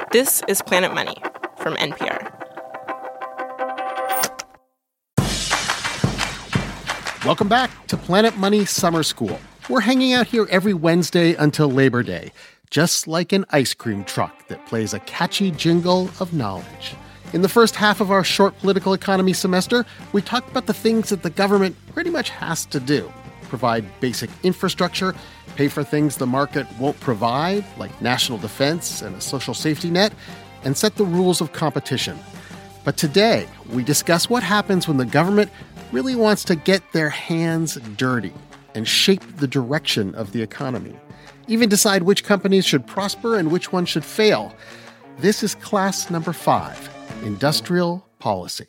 This is Planet Money from NPR. Welcome back to Planet Money Summer School. We're hanging out here every Wednesday until Labor Day, just like an ice cream truck that plays a catchy jingle of knowledge. In the first half of our short political economy semester, we talked about the things that the government pretty much has to do. Provide basic infrastructure, pay for things the market won't provide, like national defense and a social safety net, and set the rules of competition. But today, we discuss what happens when the government really wants to get their hands dirty and shape the direction of the economy. Even decide which companies should prosper and which ones should fail. This is class number 5. Industrial policy.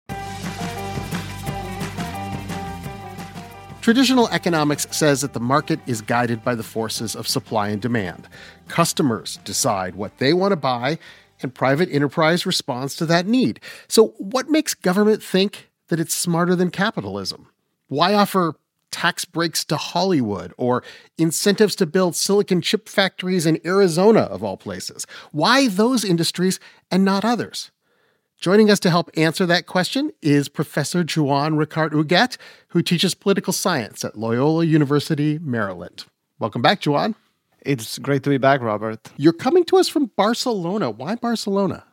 Traditional economics says that the market is guided by the forces of supply and demand. Customers decide what they want to buy, and private enterprise responds to that need. So what makes government think that it's smarter than capitalism? Why offer tax breaks to Hollywood or incentives to build silicon chip factories in Arizona, of all places? Why those industries and not others? Joining us to help answer that question is Professor Joan Ricart-Huguet, who teaches political science at Loyola University, Maryland. Welcome back, Joan. It's great to be back, Robert. You're coming to us from Barcelona. Why Barcelona?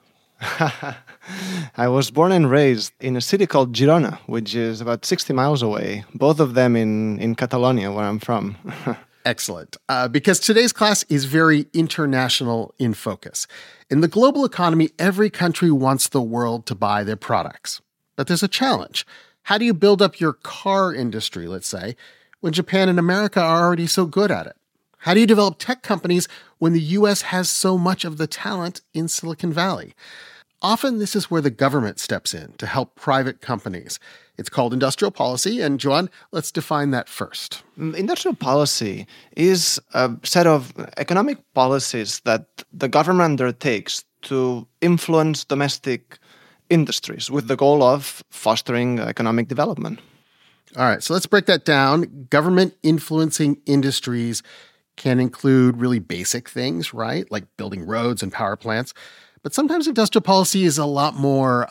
I was born and raised in a city called Girona, which is about 60 miles away, both of them in Catalonia, where I'm from. Excellent. Because today's class is very international in focus. In the global economy, every country wants the world to buy their products. But there's a challenge. How do you build up your car industry, let's say, when Japan and America are already so good at it? How do you develop tech companies when the U.S. has so much of the talent in Silicon Valley? Often this is where the government steps in to help private companies. It's called industrial policy, and Joan, let's define that first. Industrial policy is a set of economic policies that the government undertakes to influence domestic industries with the goal of fostering economic development. All right, so let's break that down. Government influencing industries can include really basic things, right? Like building roads and power plants. But sometimes industrial policy is a lot more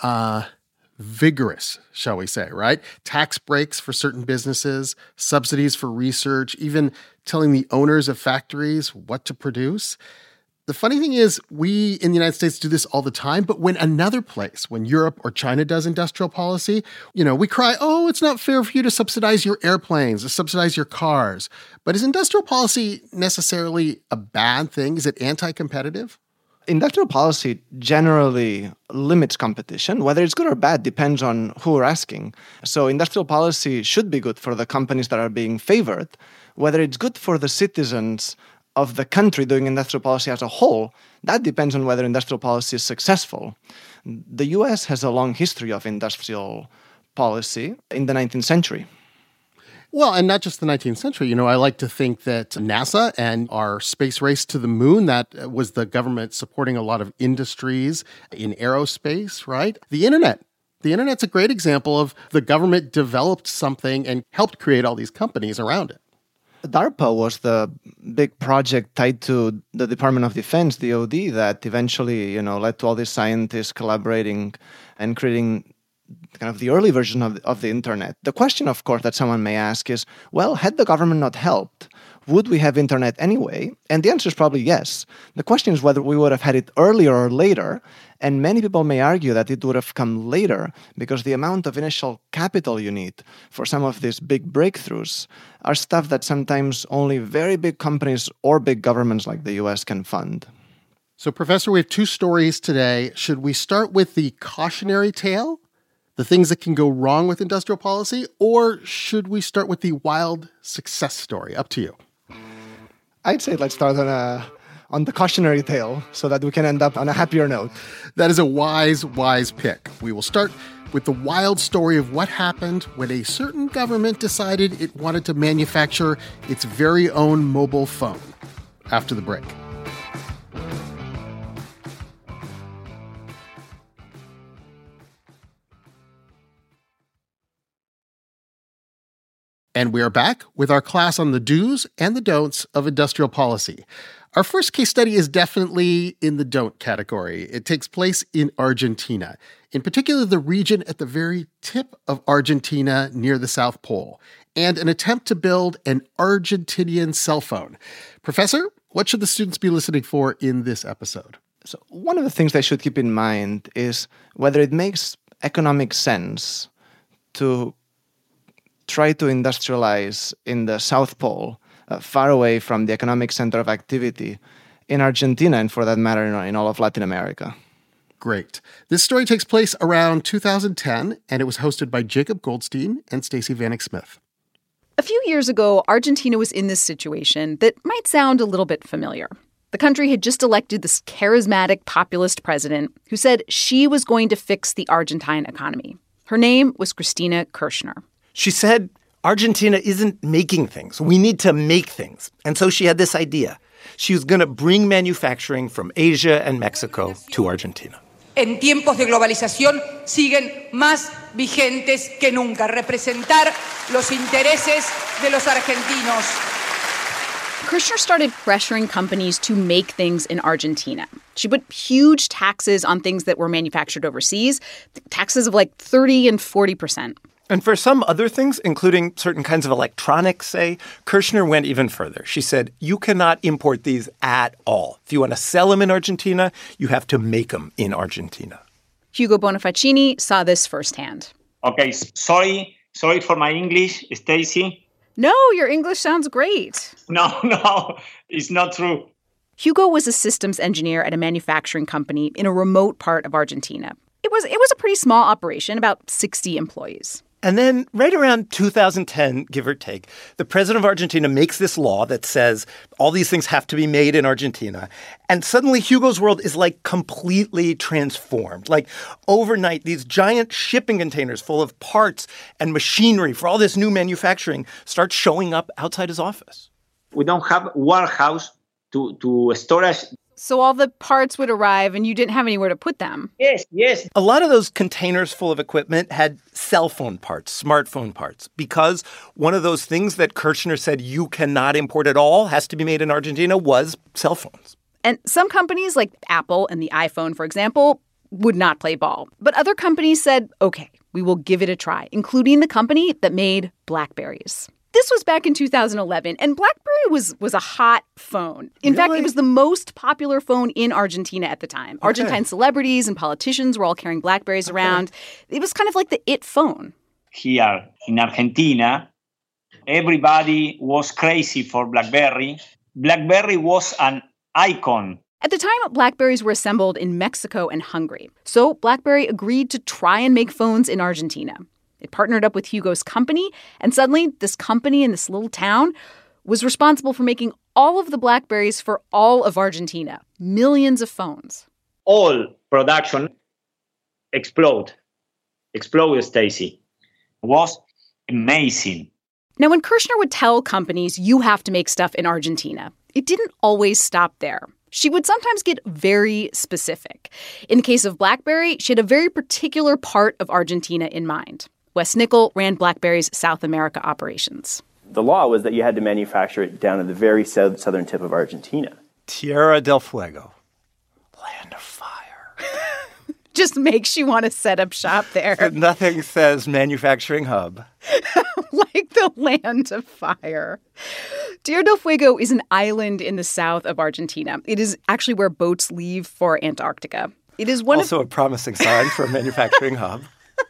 vigorous, shall we say, right? Tax breaks for certain businesses, subsidies for research, even telling the owners of factories what to produce. The funny thing is, we in the United States do this all the time, but when another place, when Europe or China does industrial policy, we cry, oh, it's not fair for you to subsidize your airplanes or subsidize your cars. But is industrial policy necessarily a bad thing? Is it anti-competitive? Industrial policy generally limits competition. Whether it's good or bad depends on who we're asking. So industrial policy should be good for the companies that are being favored. Whether it's good for the citizens of the country doing industrial policy as a whole, that depends on whether industrial policy is successful. The US has a long history of industrial policy in the 19th century. Well, and not just the 19th century. I like to think that NASA and our space race to the moon, that was the government supporting a lot of industries in aerospace, right? The Internet's a great example of the government developed something and helped create all these companies around it. DARPA was the big project tied to the Department of Defense, DoD, that eventually, led to all these scientists collaborating and creating kind of the early version of the internet. The question, of course, that someone may ask is, well, had the government not helped, would we have internet anyway? And the answer is probably yes. The question is whether we would have had it earlier or later. And many people may argue that it would have come later because the amount of initial capital you need for some of these big breakthroughs are stuff that sometimes only very big companies or big governments like the US can fund. So, Professor, we have 2 stories today. Should we start with the cautionary tale? The things that can go wrong with industrial policy, or should we start with the wild success story? Up to you. I'd say let's start on the cautionary tale so that we can end up on a happier note. That is a wise pick. We will start with the wild story of what happened when a certain government decided it wanted to manufacture its very own mobile phone. After the break. And we are back with our class on the do's and the don'ts of industrial policy. Our first case study is definitely in the don't category. It takes place in Argentina, in particular the region at the very tip of Argentina near the South Pole, and an attempt to build an Argentinian cell phone. Professor, what should the students be listening for in this episode? So one of the things they should keep in mind is whether it makes economic sense to try to industrialize in the South Pole, far away from the economic center of activity in Argentina, and for that matter, in all of Latin America. Great. This story takes place around 2010, and it was hosted by Jacob Goldstein and Stacey Vanek Smith. A few years ago, Argentina was in this situation that might sound a little bit familiar. The country had just elected this charismatic populist president who said she was going to fix the Argentine economy. Her name was Cristina Kirchner. She said, Argentina isn't making things. We need to make things. And so she had this idea. She was going to bring manufacturing from Asia and Mexico to Argentina. En tiempos de globalización siguen más vigentes que nunca. Representar los intereses de los argentinos. Kirchner started pressuring companies to make things in Argentina. She put huge taxes on things that were manufactured overseas, taxes of like 30 and 40%. And for some other things, including certain kinds of electronics, say, Kirchner went even further. She said, you cannot import these at all. If you want to sell them in Argentina, you have to make them in Argentina. Hugo Bonifaccini saw this firsthand. Okay, sorry for my English, Stacey. No, your English sounds great. No, it's not true. Hugo was a systems engineer at a manufacturing company in a remote part of Argentina. It was a pretty small operation, about 60 employees. And then right around 2010, give or take, the president of Argentina makes this law that says all these things have to be made in Argentina. And suddenly Hugo's world is like completely transformed. Like overnight, these giant shipping containers full of parts and machinery for all this new manufacturing start showing up outside his office. We don't have warehouse to storage. So all the parts would arrive and you didn't have anywhere to put them. Yes. A lot of those containers full of equipment had cell phone parts, smartphone parts, because one of those things that Kirchner said you cannot import at all, has to be made in Argentina, was cell phones. And some companies like Apple and the iPhone, for example, would not play ball. But other companies said, okay, we will give it a try, including the company that made BlackBerries. This was back in 2011, and BlackBerry was a hot phone. In fact, it was the most popular phone in Argentina at the time. Okay. Argentine celebrities and politicians were all carrying BlackBerries around. It was kind of like the it phone. Here in Argentina, everybody was crazy for BlackBerry. BlackBerry was an icon. At the time, BlackBerries were assembled in Mexico and Hungary. So BlackBerry agreed to try and make phones in Argentina. It partnered up with Hugo's company, and suddenly this company in this little town was responsible for making all of the BlackBerries for all of Argentina, millions of phones. All production exploded, Stacey. It was amazing. Now, when Kirchner would tell companies, you have to make stuff in Argentina, it didn't always stop there. She would sometimes get very specific. In the case of BlackBerry, she had a very particular part of Argentina in mind. Wes Nickel ran BlackBerry's South America operations. The law was that you had to manufacture it down at the very southern tip of Argentina. Tierra del Fuego, land of fire. Just makes you want to set up shop there. But nothing says manufacturing hub. Like the land of fire. Tierra del Fuego is an island in the south of Argentina. It is actually where boats leave for Antarctica. It is also a promising sign for a manufacturing hub.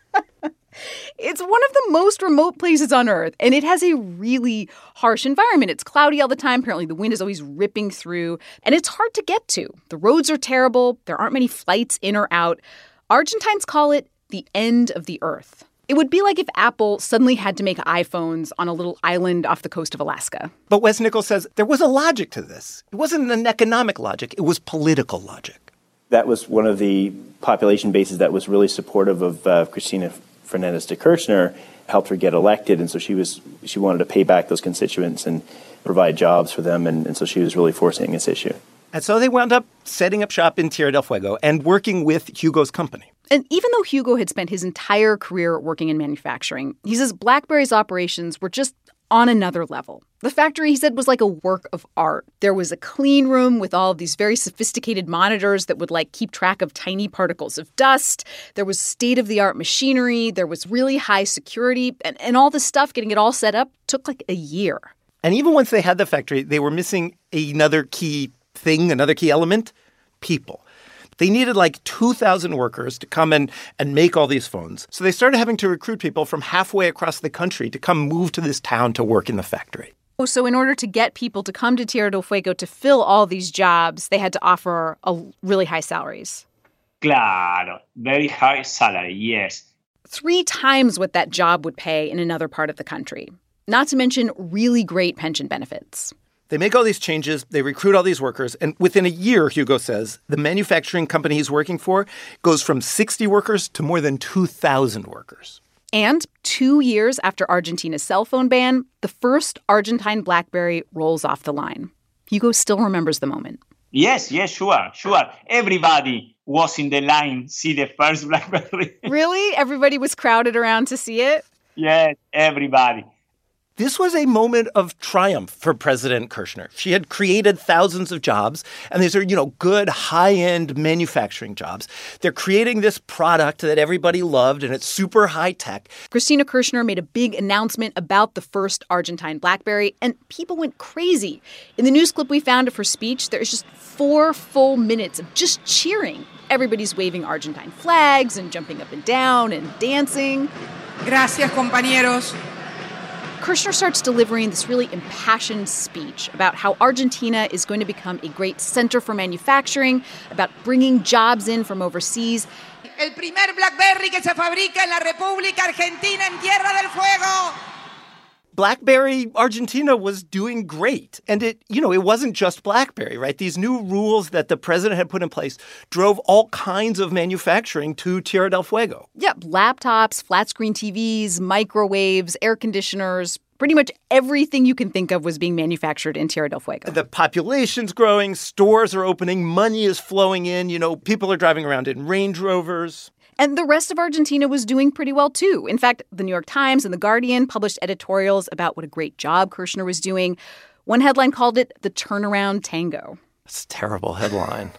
It's one of the most remote places on Earth, and it has a really harsh environment. It's cloudy all the time. Apparently, the wind is always ripping through, and it's hard to get to. The roads are terrible. There aren't many flights in or out. Argentines call it the end of the Earth. It would be like if Apple suddenly had to make iPhones on a little island off the coast of Alaska. But Wes Nickel says there was a logic to this. It wasn't an economic logic. It was political logic. That was one of the population bases that was really supportive of Cristina Fernandez de Kirchner, helped her get elected, and so she wanted to pay back those constituents and provide jobs for them, and so she was really forcing this issue. And so they wound up setting up shop in Tierra del Fuego and working with Hugo's company. And even though Hugo had spent his entire career working in manufacturing, he says BlackBerry's operations were just on another level. The factory, he said, was like a work of art. There was a clean room with all of these very sophisticated monitors that would, keep track of tiny particles of dust. There was state-of-the-art machinery. There was really high security. And all this stuff, getting it all set up, took a year. And even once they had the factory, they were missing another key thing, another key element, people. They needed 2,000 workers to come and make all these phones. So they started having to recruit people from halfway across the country to come move to this town to work in the factory. So in order to get people to come to Tierra del Fuego to fill all these jobs, they had to offer really high salaries. Claro, very high salary, yes. 3 times what that job would pay in another part of the country. Not to mention really great pension benefits. They make all these changes, they recruit all these workers, and within a year, Hugo says, the manufacturing company he's working for goes from 60 workers to more than 2,000 workers. And 2 years after Argentina's cell phone ban, the first Argentine BlackBerry rolls off the line. Hugo still remembers the moment. Yes, sure. Everybody was in the line to see the first BlackBerry. Really? Everybody was crowded around to see it? Yes, everybody. This was a moment of triumph for President Kirchner. She had created thousands of jobs, and these are, good high-end manufacturing jobs. They're creating this product that everybody loved, and it's super high-tech. Cristina Kirchner made a big announcement about the first Argentine BlackBerry, and people went crazy. In the news clip we found of her speech, there's just 4 full minutes of just cheering. Everybody's waving Argentine flags and jumping up and down and dancing. Gracias, compañeros. Kirchner starts delivering this really impassioned speech about how Argentina is going to become a great center for manufacturing, about bringing jobs in from overseas. El primer BlackBerry que se fabrica en la República Argentina en Tierra del Fuego. BlackBerry Argentina was doing great. And it wasn't just BlackBerry, right? These new rules that the president had put in place drove all kinds of manufacturing to Tierra del Fuego. Yeah, laptops, flat-screen TVs, microwaves, air conditioners. Pretty much everything you can think of was being manufactured in Tierra del Fuego. The population's growing, stores are opening, money is flowing in, people are driving around in Range Rovers. And the rest of Argentina was doing pretty well, too. In fact, the New York Times and The Guardian published editorials about what a great job Kirchner was doing. One headline called it the turnaround tango. That's a terrible headline.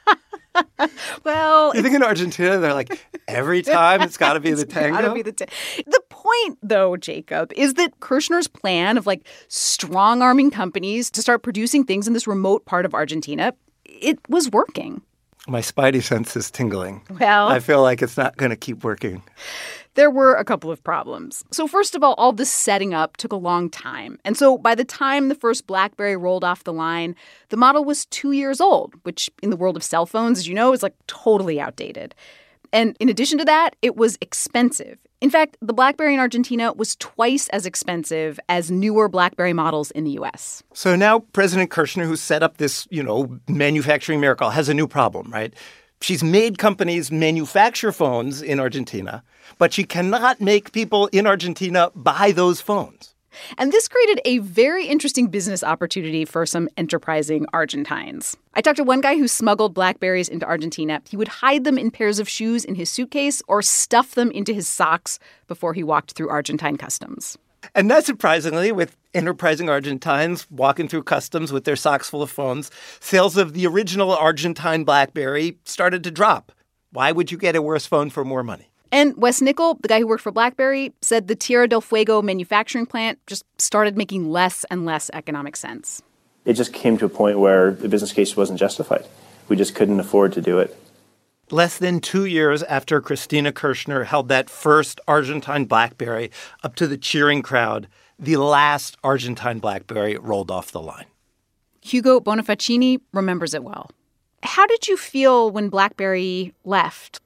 Well, you think in Argentina, they're like, every time it's got to be the tango? The point, though, Jacob, is that Kirchner's plan of, strong-arming companies to start producing things in this remote part of Argentina, it was working. My spidey sense is tingling. Well, I feel like it's not going to keep working. There were a couple of problems. So first of all this setting up took a long time. And so by the time the first BlackBerry rolled off the line, the model was 2 years old, which in the world of cell phones, as you know, is totally outdated. And in addition to that, it was expensive. In fact, the BlackBerry in Argentina was twice as expensive as newer BlackBerry models in the U.S. So now President Kirchner, who set up this, manufacturing miracle, has a new problem, right? She's made companies manufacture phones in Argentina, but she cannot make people in Argentina buy those phones. And this created a very interesting business opportunity for some enterprising Argentines. I talked to one guy who smuggled BlackBerries into Argentina. He would hide them in pairs of shoes in his suitcase or stuff them into his socks before he walked through Argentine customs. And not surprisingly, with enterprising Argentines walking through customs with their socks full of phones, sales of the original Argentine BlackBerry started to drop. Why would you get a worse phone for more money? And Wes Nickel, the guy who worked for BlackBerry, said the Tierra del Fuego manufacturing plant just started making less and less economic sense. It just came to a point where the business case wasn't justified. We just couldn't afford to do it. Less than 2 years after Cristina Kirchner held that first Argentine BlackBerry up to the cheering crowd, the last Argentine BlackBerry rolled off the line. Hugo Bonifaccini remembers it well. How did you feel when BlackBerry left?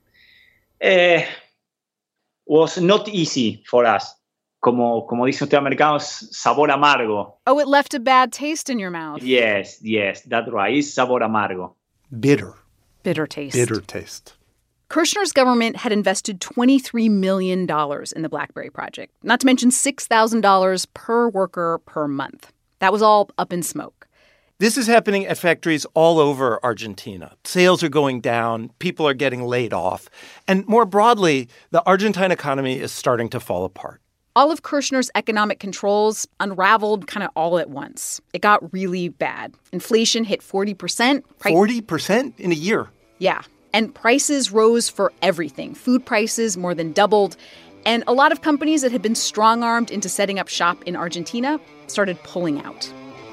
Was not easy for us. Como dicen ustedes americanos, sabor amargo. Oh, it left a bad taste in your mouth. Yes, that's right. It's sabor amargo. Bitter. Bitter taste. Bitter taste. Kirchner's government had invested $23 million in the BlackBerry project, not to mention $6,000 per worker per month. That was all up in smoke. This is happening at factories all over Argentina. Sales are going down. People are getting laid off. And more broadly, the Argentine economy is starting to fall apart. all of Kirchner's economic controls unraveled kind of all at once. It got really bad. Inflation hit 40%. 40% in a year? Yeah. And prices rose for everything. Food prices more than doubled. And a lot of companies that had been strong-armed into setting up shop in Argentina started pulling out.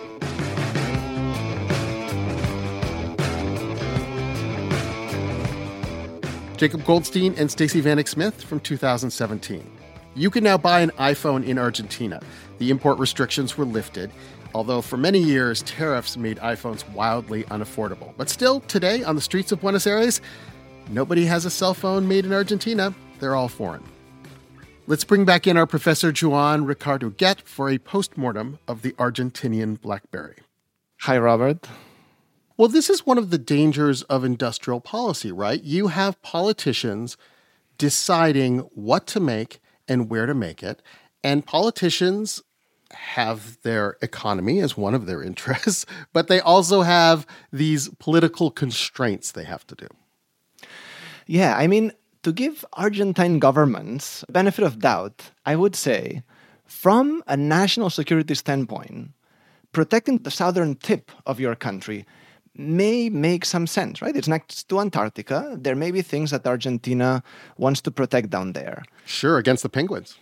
Jacob Goldstein and Stacey Vanek Smith from 2017. You can now buy an iPhone in Argentina. The import restrictions were lifted, although for many years, tariffs made iPhones wildly unaffordable. But still, today, on the streets of Buenos Aires, nobody has a cell phone made in Argentina. They're all foreign. Let's bring back in our Professor Joan Ricardo Guet for a postmortem of the Argentinian BlackBerry. Hi, Robert. Well, this is one of the dangers of industrial policy, right? You have politicians deciding what to make and where to make it, and politicians have their economy as one of their interests, but they also have these political constraints they have to do. Yeah, I mean, to give Argentine governments benefit of doubt, I would say, from a national security standpoint, protecting the southern tip of your country may make some sense, right? It's next to Antarctica. There may be things that Argentina wants to protect down there. Sure, against the penguins.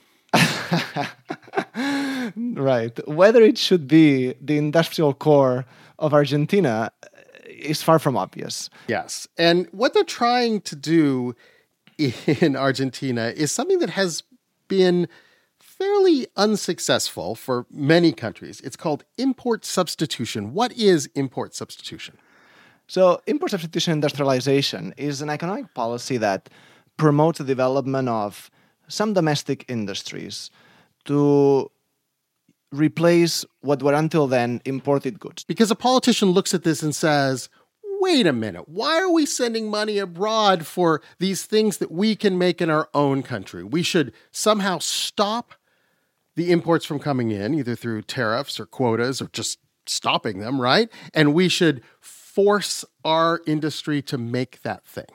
Right. Whether it should be the industrial core of Argentina is far from obvious. Yes. And what they're trying to do in Argentina is something that has been fairly unsuccessful for many countries. It's called import substitution. What is import substitution? So import substitution industrialization is an economic policy that promotes the development of some domestic industries to replace what were until then imported goods. Because a politician looks at this and says, wait a minute, why are we sending money abroad for these things that we can make in our own country? We should somehow stop the imports from coming in, either through tariffs or quotas or just stopping them, right? And we should force our industry to make that thing.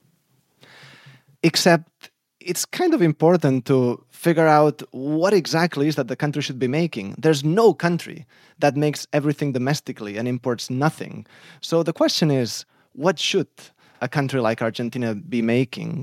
Except it's kind of important to figure out what exactly is that the country should be making. There's no country that makes everything domestically and imports nothing. So the question is, what should a country like Argentina be making?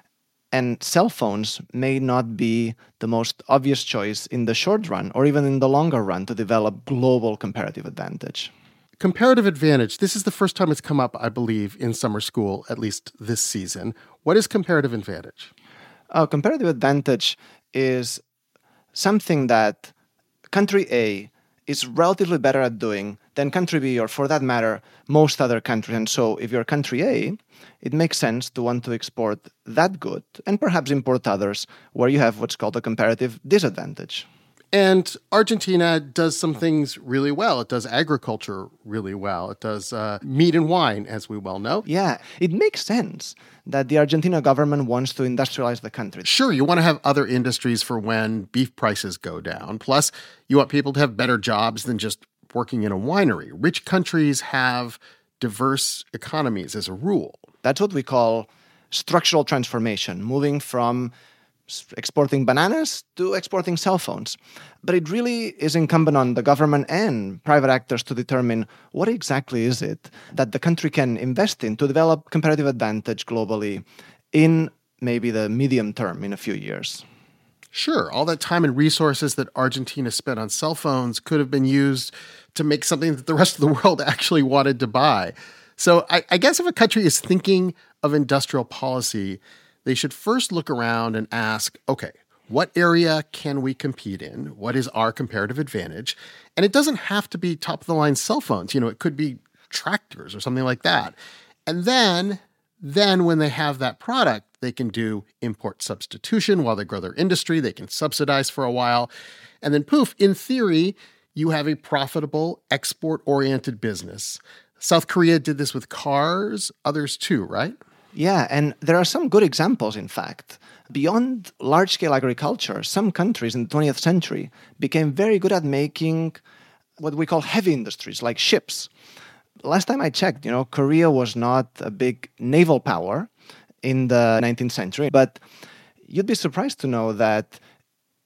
And cell phones may not be the most obvious choice in the short run or even in the longer run to develop global comparative advantage. Comparative advantage. This is the first time it's come up, I believe, in summer school, at least this season. What is comparative advantage? Comparative advantage is something that country A is relatively better at doing than country B, or for that matter, most other countries. And so if you're country A, it makes sense to want to export that good and perhaps import others where you have what's called a comparative disadvantage. And Argentina does some things really well. It does agriculture really well. It does meat and wine, as we well know. Yeah, it makes sense that the Argentina government wants to industrialize the country. Sure, you want to have other industries for when beef prices go down. Plus, you want people to have better jobs than just working in a winery. Rich countries have diverse economies as a rule. That's what we call structural transformation, moving from exporting bananas to exporting cell phones. But it really is incumbent on the government and private actors to determine what exactly is it that the country can invest in to develop comparative advantage globally in maybe the medium term, in a few years. Sure, all that time and resources that Argentina spent on cell phones could have been used to make something that the rest of the world actually wanted to buy. So I guess if a country is thinking of industrial policy, they should first look around and ask, okay, what area can we compete in? What is our comparative advantage? And it doesn't have to be top-of-the-line cell phones. You know, it could be tractors or something like that. And then when they have that product, they can do import substitution while they grow their industry. They can subsidize for a while. And then poof, in theory, you have a profitable export-oriented business. South Korea did this with cars, others too, right? Yeah, and there are some good examples, in fact. Beyond large-scale agriculture, some countries in the 20th century became very good at making what we call heavy industries, like ships. Last time I checked, Korea was not a big naval power in the 19th century, but you'd be surprised to know that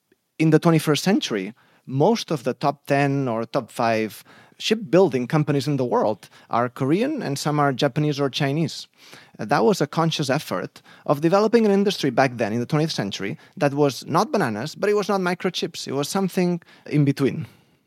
in the 21st century, most of the top 10 or top 5 shipbuilding companies in the world are Korean and some are Japanese or Chinese. That was a conscious effort of developing an industry back then in the 20th century that was not bananas, but it was not microchips. It was something in between.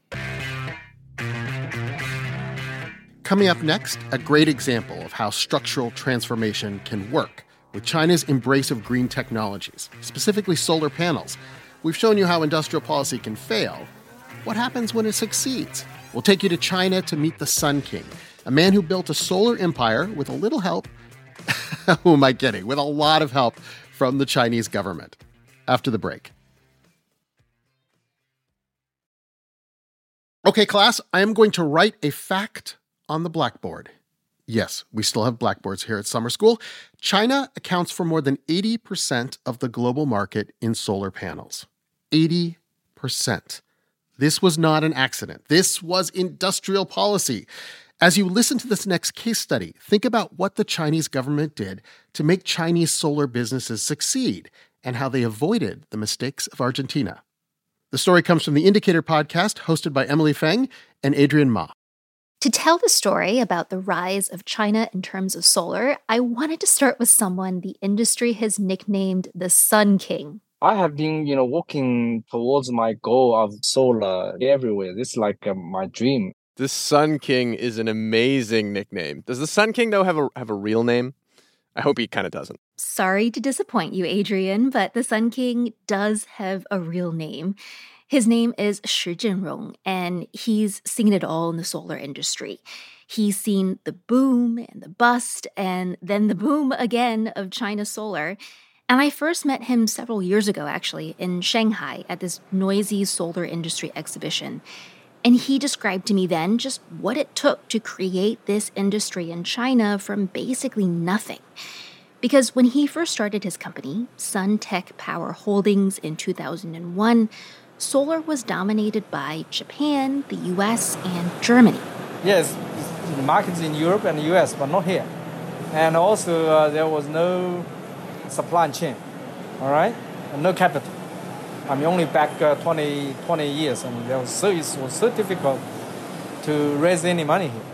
Coming up next, a great example of how structural transformation can work with China's embrace of green technologies, specifically solar panels. We've shown you how industrial policy can fail. What happens when it succeeds? We'll take you to China to meet the Sun King, a man who built a solar empire with a little help. Who am I kidding? With a lot of help from the Chinese government. After the break. Okay, class, I am going to write a fact on the blackboard. Yes, we still have blackboards here at summer school. China accounts for more than 80% of the global market in solar panels. 80%. This was not an accident. This was industrial policy. As you listen to this next case study, think about what the Chinese government did to make Chinese solar businesses succeed and how they avoided the mistakes of Argentina. The story comes from the Indicator podcast, hosted by Emily Feng and Adrian Ma. To tell the story about the rise of China in terms of solar, I wanted to start with someone the industry has nicknamed the Sun King. I have been, working towards my goal of solar everywhere. This is like my dream. The Sun King is an amazing nickname. Does the Sun King, though, have a real name? I hope he kind of doesn't. Sorry to disappoint you, Adrian, but the Sun King does have a real name. His name is Shi Jinrong, and he's seen it all in the solar industry. He's seen the boom and the bust, and then the boom again of China Solar. And I first met him several years ago, actually, in Shanghai at this noisy solar industry exhibition. And he described to me then just what it took to create this industry in China from basically nothing. Because when he first started his company, Suntech Power Holdings, in 2001, solar was dominated by Japan, the US, and Germany. Yes, the markets in Europe and the US, but not here. And also there was no supply chain, all right? And no capital. Only back 20 years, and it was so difficult to raise any money here.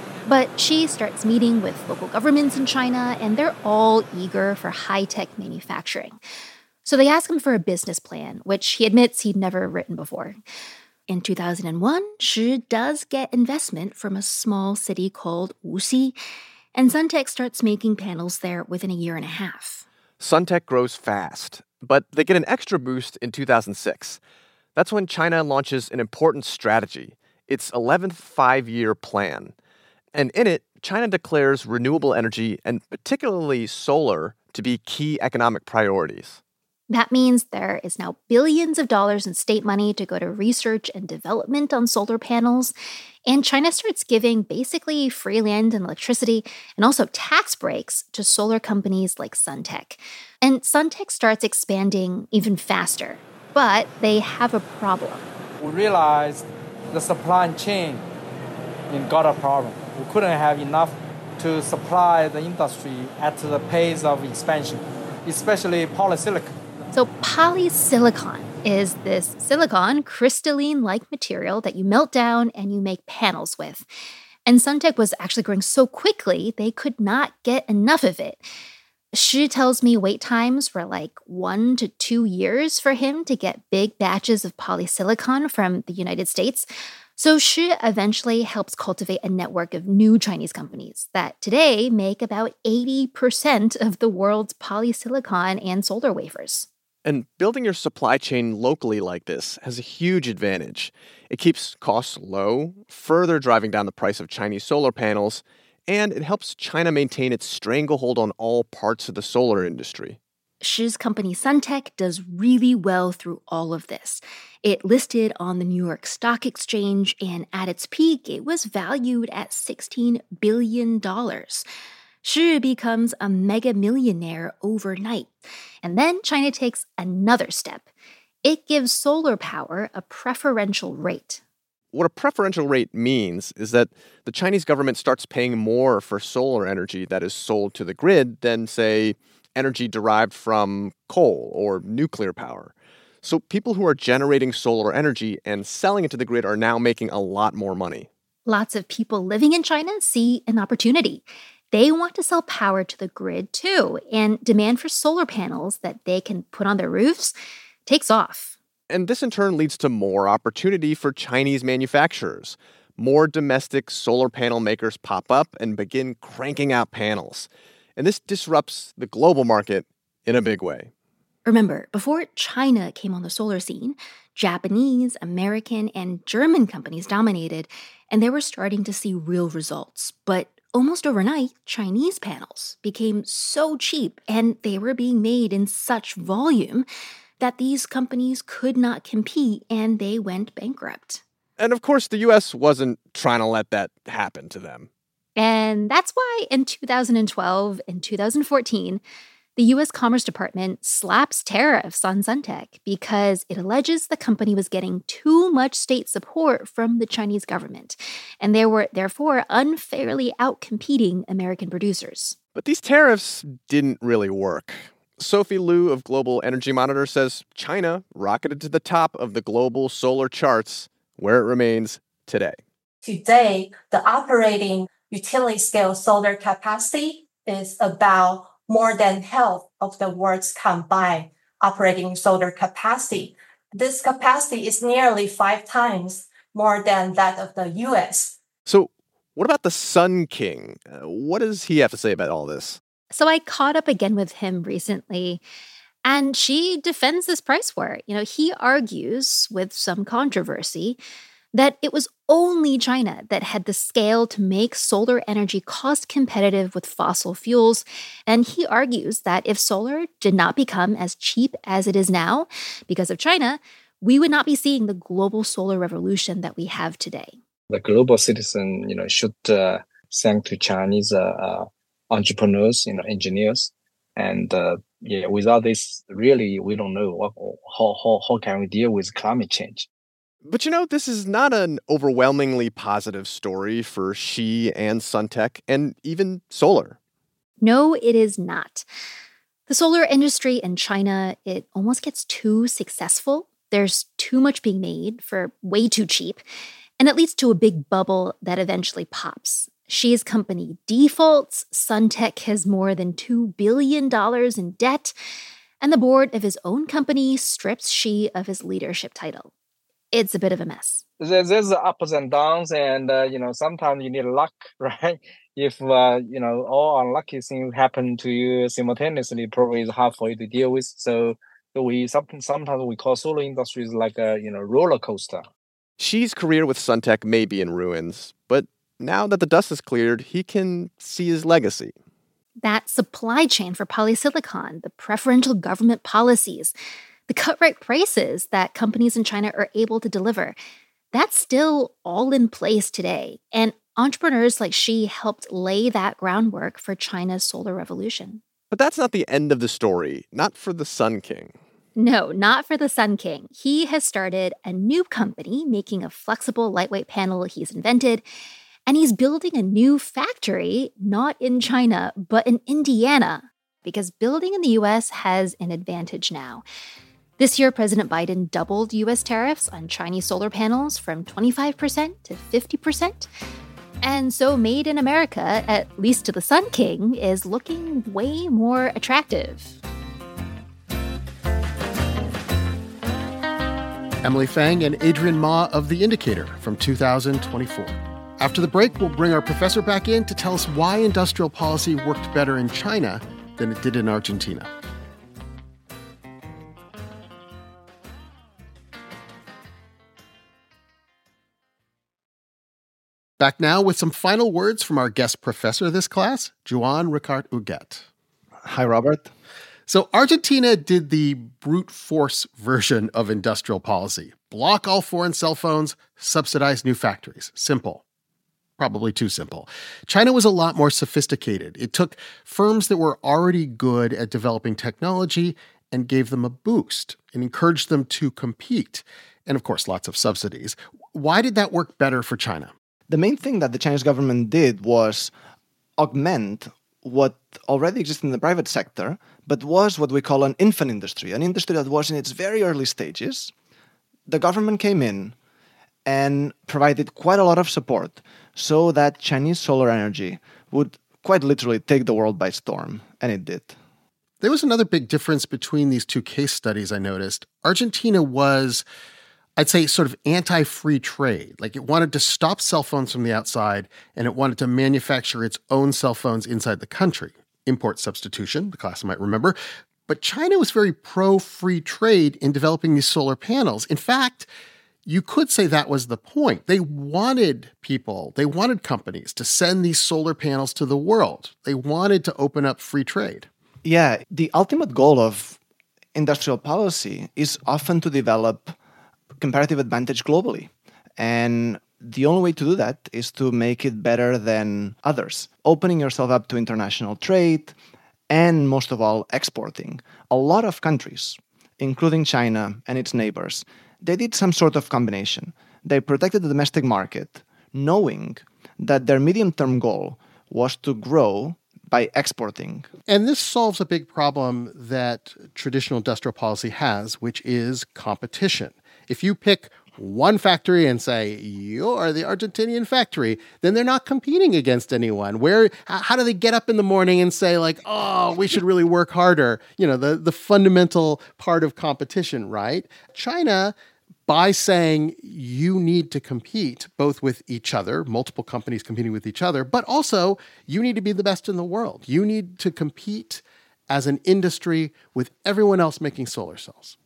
But she starts meeting with local governments in China, and they're all eager for high-tech manufacturing. So they ask him for a business plan, which he admits he'd never written before. In 2001, Shi does get investment from a small city called Wuxi, and Suntech starts making panels there within a year and a half. Suntech grows fast, but they get an extra boost in 2006. That's when China launches an important strategy, its 11th five-year plan. And in it, China declares renewable energy, and particularly solar, to be key economic priorities. That means there is now billions of dollars in state money to go to research and development on solar panels, and China starts giving basically free land and electricity and also tax breaks to solar companies like Suntech. And Suntech starts expanding even faster, but they have a problem. We realized the supply chain got a problem. We couldn't have enough to supply the industry at the pace of expansion, especially polysilicon. So polysilicon is this silicon, crystalline-like material that you melt down and you make panels with. And Suntech was actually growing so quickly, they could not get enough of it. Shi tells me wait times were like 1 to 2 years for him to get big batches of polysilicon from the United States. So Shi eventually helps cultivate a network of new Chinese companies that today make about 80% of the world's polysilicon and solar wafers. And building your supply chain locally like this has a huge advantage. It keeps costs low, further driving down the price of Chinese solar panels, and it helps China maintain its stranglehold on all parts of the solar industry. Shi's company Suntech does really well through all of this. It listed on the New York Stock Exchange, and at its peak, it was valued at $16 billion. Shi becomes a mega millionaire overnight. And then China takes another step. It gives solar power a preferential rate. What a preferential rate means is that the Chinese government starts paying more for solar energy that is sold to the grid than, say, energy derived from coal or nuclear power. So people who are generating solar energy and selling it to the grid are now making a lot more money. Lots of people living in China see an opportunity. They want to sell power to the grid too, and demand for solar panels that they can put on their roofs takes off. And this in turn leads to more opportunity for Chinese manufacturers. More domestic solar panel makers pop up and begin cranking out panels. And this disrupts the global market in a big way. Remember, before China came on the solar scene, Japanese, American, and German companies dominated, and they were starting to see real results. But almost overnight, Chinese panels became so cheap, and they were being made in such volume that these companies could not compete, and they went bankrupt. And of course, the U.S. wasn't trying to let that happen to them. And that's why in 2012 and 2014, the U.S. Commerce Department slaps tariffs on Suntech because it alleges the company was getting too much state support from the Chinese government, and they were therefore unfairly outcompeting American producers. But these tariffs didn't really work. Sophie Liu of Global Energy Monitor says China rocketed to the top of the global solar charts, where it remains today. Today, the operating utility-scale solar capacity is about more than half of the world's combined operating solar capacity. This capacity is nearly 5 times more than that of the U.S. So what about the Sun King? What does he have to say about all this? So I caught up again with him recently, and she defends this price war. He argues with some controversy that it was only China that had the scale to make solar energy cost competitive with fossil fuels. And he argues that if solar did not become as cheap as it is now because of China, we would not be seeing the global solar revolution that we have today. The global citizen, should thank to Chinese entrepreneurs, engineers. And without this, really, we don't know how can we deal with climate change. But this is not an overwhelmingly positive story for Xi and Suntech and even solar. No, it is not. The solar industry in China, it almost gets too successful. There's too much being made for way too cheap, and it leads to a big bubble that eventually pops. Xi's company defaults, Suntech has more than $2 billion in debt, and the board of his own company strips Xi of his leadership title. It's a bit of a mess. There's ups and downs, and sometimes you need luck, right? If all unlucky things happen to you simultaneously, probably is hard for you to deal with. So sometimes we call solar industries like a roller coaster. Xi's career with Suntech may be in ruins, but now that the dust is cleared, he can see his legacy. That supply chain for polysilicon, the preferential government policies, the cut-rate prices that companies in China are able to deliver, that's still all in place today. And entrepreneurs like Xi helped lay that groundwork for China's solar revolution. But that's not the end of the story, not for the Sun King. No, not for the Sun King. He has started a new company making a flexible, lightweight panel he's invented, and he's building a new factory, not in China, but in Indiana, because building in the U.S. has an advantage now. This year, President Biden doubled U.S. tariffs on Chinese solar panels from 25% to 50%. And so Made in America, at least to the Sun King, is looking way more attractive. Emily Fang and Adrian Ma of The Indicator from 2024. After the break, we'll bring our professor back in to tell us why industrial policy worked better in China than it did in Argentina. Back now with some final words from our guest professor this class, Joan Ricart-Huguet. Hi, Robert. So Argentina did the brute force version of industrial policy. Block all foreign cell phones, subsidize new factories. Simple. Probably too simple. China was a lot more sophisticated. It took firms that were already good at developing technology and gave them a boost and encouraged them to compete. And of course, lots of subsidies. Why did that work better for China? The main thing that the Chinese government did was augment what already existed in the private sector, but was what we call an infant industry, an industry that was in its very early stages. The government came in and provided quite a lot of support so that Chinese solar energy would quite literally take the world by storm, and it did. There was another big difference between these two case studies I noticed. Argentina was, I'd say, sort of anti-free trade. Like it wanted to stop cell phones from the outside, and it wanted to manufacture its own cell phones inside the country. Import substitution, the class might remember. But China was very pro-free trade in developing these solar panels. In fact, you could say that was the point. They wanted companies to send these solar panels to the world. They wanted to open up free trade. Yeah, the ultimate goal of industrial policy is often to develop comparative advantage globally. And the only way to do that is to make it better than others, opening yourself up to international trade and, most of all, exporting. A lot of countries, including China and its neighbors, they did some sort of combination. They protected the domestic market, knowing that their medium-term goal was to grow by exporting. And this solves a big problem that traditional industrial policy has, which is competition. If you pick one factory and say, you're the Argentinian factory, then they're not competing against anyone. How do they get up in the morning and say, like, oh, we should really work harder? You know, the fundamental part of competition, right? China, by saying you need to compete both with each other, multiple companies competing with each other, but also you need to be the best in the world. You need to compete as an industry with everyone else making solar cells.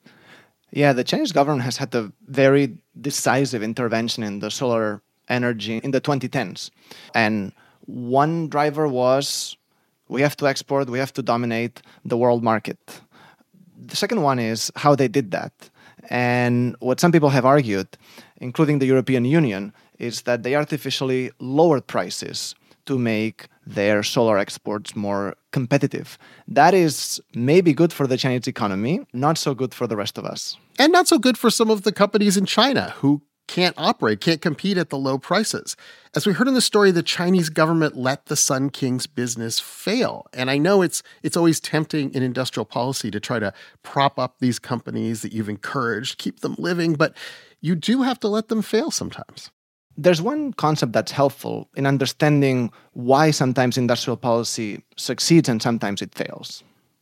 Yeah, the Chinese government has had a very decisive intervention in the solar energy in the 2010s. And one driver was we have to export, we have to dominate the world market. The second one is how they did that. And what some people have argued, including the European Union, is that they artificially lowered prices to make their solar exports more competitive. That is maybe good for the Chinese economy, not so good for the rest of us. And not so good for some of the companies in China who can't compete at the low prices. As we heard in the story, the Chinese government let the Sun King's business fail. And I know it's always tempting in industrial policy to try to prop up these companies that you've encouraged, keep them living, but you do have to let them fail sometimes. There's one concept that's helpful in understanding why sometimes industrial policy succeeds and sometimes it fails.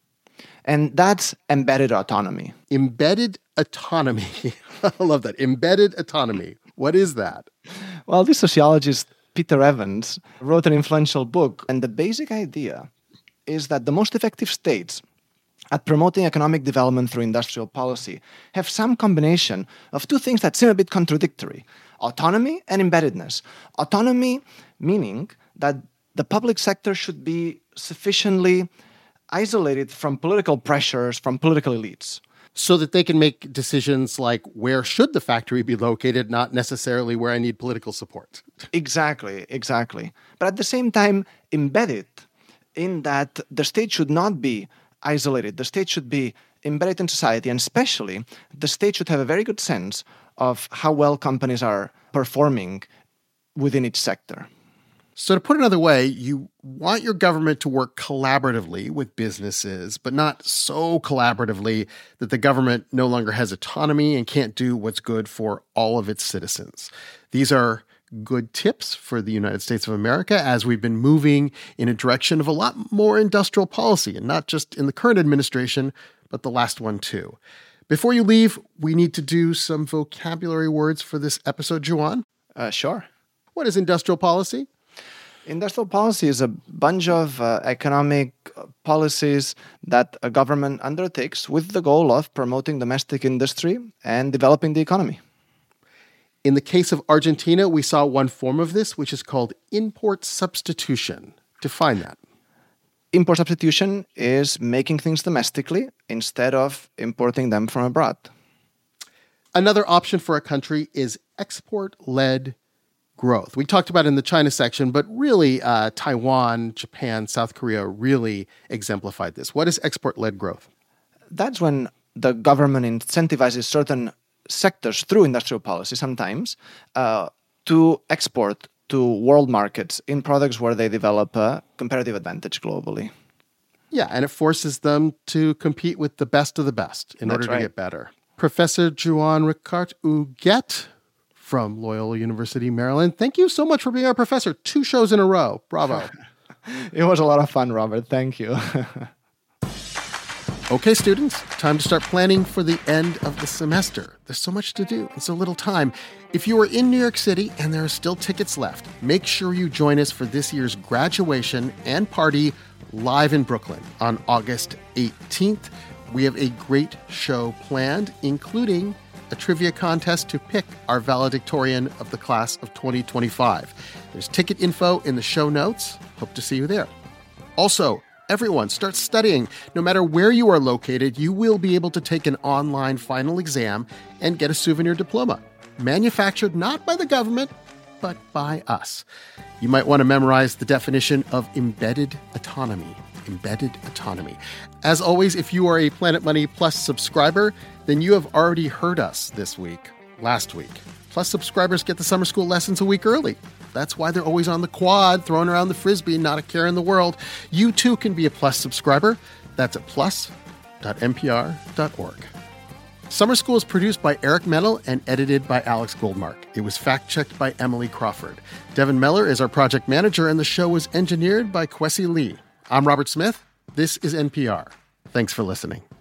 And that's embedded autonomy. Embedded autonomy. I love that. Embedded autonomy. What is that? Well, this sociologist, Peter Evans, wrote an influential book. And the basic idea is that the most effective states at promoting economic development through industrial policy have some combination of two things that seem a bit contradictory: autonomy and embeddedness. Autonomy meaning that the public sector should be sufficiently isolated from political pressures, from political elites. So that they can make decisions like where should the factory be located, not necessarily where I need political support. Exactly. But at the same time, embedded in that the state should not be isolated. The state should be embedded in society, and especially the state should have a very good sense of how well companies are performing within each sector. So to put it another way, you want your government to work collaboratively with businesses, but not so collaboratively that the government no longer has autonomy and can't do what's good for all of its citizens. These are good tips for the United States of America as we've been moving in a direction of a lot more industrial policy, and not just in the current administration, but the last one too. Before you leave, we need to do some vocabulary words for this episode, Juan. Sure. What is industrial policy? Industrial policy is a bunch of economic policies that a government undertakes with the goal of promoting domestic industry and developing the economy. In the case of Argentina, we saw one form of this, which is called import substitution. Define that. Import substitution is making things domestically instead of importing them from abroad. Another option for a country is export-led growth. We talked about it in the China section, but really Taiwan, Japan, South Korea really exemplified this. What is export-led growth? That's when the government incentivizes certain sectors through industrial policy sometimes to export to world markets in products where they develop a competitive advantage globally. Yeah, and it forces them to compete with the best of the best in order to get better. Professor Joan Ricart-Huguet from Loyola University, Maryland, thank you so much for being our professor. 2 shows in a row. Bravo. It was a lot of fun, Robert. Thank you. Okay, students, time to start planning for the end of the semester. There's so much to do and so little time. If you are in New York City and there are still tickets left, make sure you join us for this year's graduation and party live in Brooklyn on August 18th. We have a great show planned, including a trivia contest to pick our valedictorian of the class of 2025. There's ticket info in the show notes. Hope to see you there. Also, everyone, start studying. No matter where you are located, you will be able to take an online final exam and get a souvenir diploma. Manufactured not by the government, but by us. You might want to memorize the definition of embedded autonomy. Embedded autonomy. As always, if you are a Planet Money Plus subscriber, then you have already heard us last week. Plus subscribers get the summer school lessons a week early. That's why they're always on the quad, throwing around the Frisbee, not a care in the world. You too can be a Plus subscriber. That's at plus.npr.org. Summer School is produced by Eric Metal and edited by Alex Goldmark. It was fact-checked by Emily Crawford. Devin Meller is our project manager, and the show was engineered by Kwesi Lee. I'm Robert Smith. This is NPR. Thanks for listening.